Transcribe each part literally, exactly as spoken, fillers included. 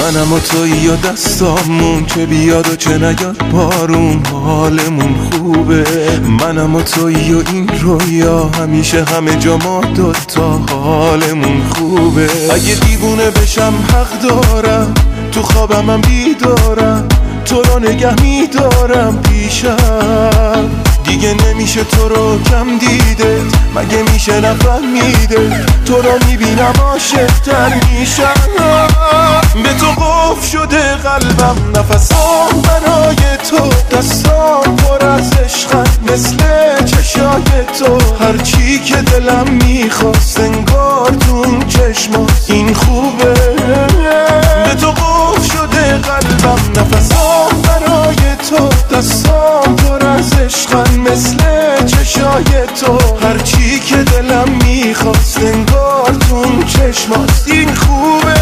منم و تویی و دستامون چه بیاد و چه نیاد بارون حالمون خوبه. منم و تویی و این رویا همیشه همه جا ما دوتا حالمون خوبه. اگه دیوونه بشم حق دارم تو خوابم من بیدارم تو رو نگه میدارم پیشم. دیگه نمیشه تو رو کم دیده مگه میشه نفهمیده تو رو میبینم عاشق‌تر میشم. به تو قفل شده قلبم نفسام برای تو دستام پر از عشقن مثل چشای تو. هرچی که دلم میخواست انگار تو اون چشمات این خوبه. به تو قفل شده قلبم نفسام برای تو دستام پر از عشقن مثل چشای تو. هرچی که دلم میخواست انگار تو اون چشمات این خوبه.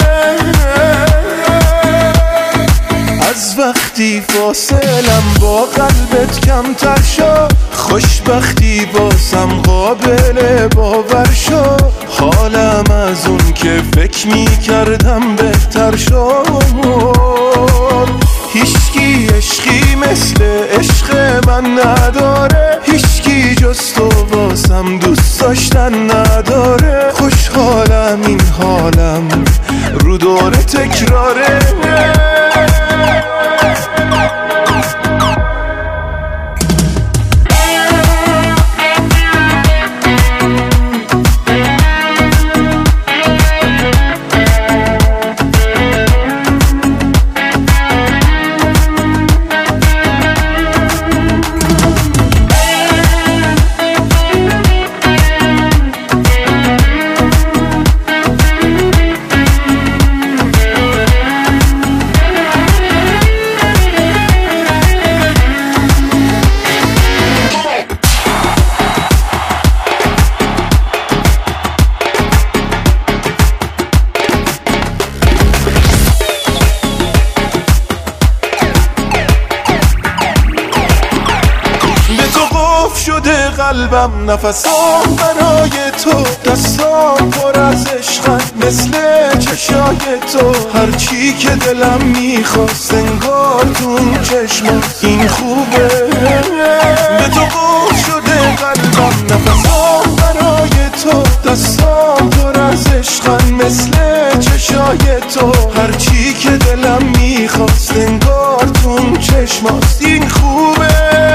از وقتی فاصلم با قلبت کمتر شد خوشبختی باسم قابل باور شد. حالم از اون که فکر میکردم بهتر شد. هیچکی عشقی مثل عشق من نداره هیچکی جز تو واسم دوست داشتن نداره. خوشحالم این حالم رو دور تکراره. شده قلبم نفسام برای تو دستام پر از عشقن مثل چشای تو. هرچی که دلم میخواست انگار تو اون چشمات این خوبه. به تو قفل شده قلبم نفسام برای تو دستام پر از عشقن مثل چشای تو. هرچی که دلم میخواست انگار تو اون چشمات این خوبه.